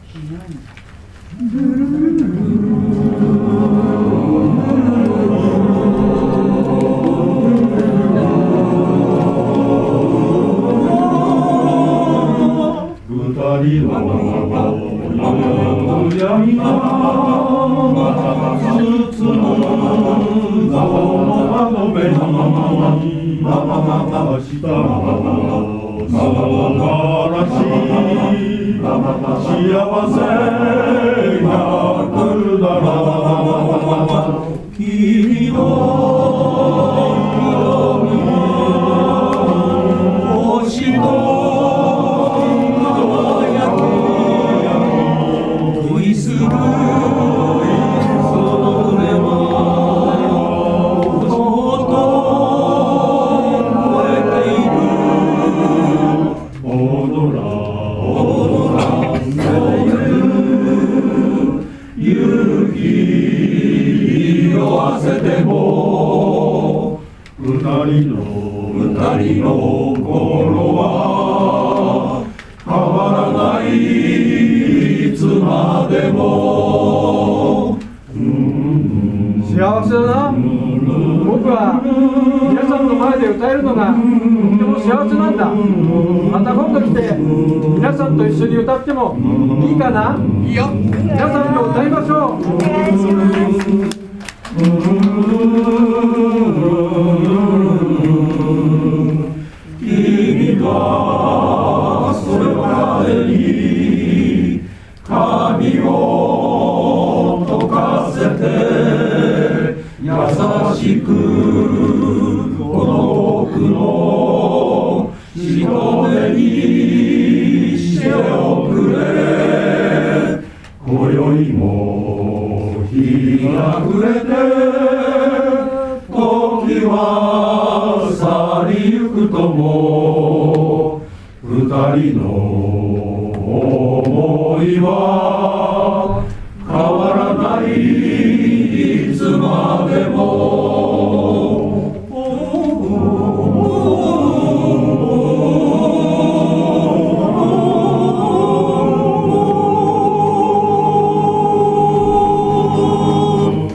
幸せだな。僕は皆さんの前で歌えるのがとても幸せなんだ。また今度来て皆さんと一緒に歌ってもいいかな。いいよ。皆さんと歌いましょう。お願いします。君がそれまでに髪を溶かせて優しくこの奥の人目にしておくれ。今宵も日が暮れて時は去りゆくとも二人の想いは変わらないいつまでも。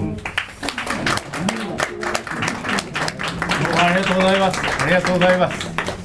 ありがとうございます。ありがとうございます。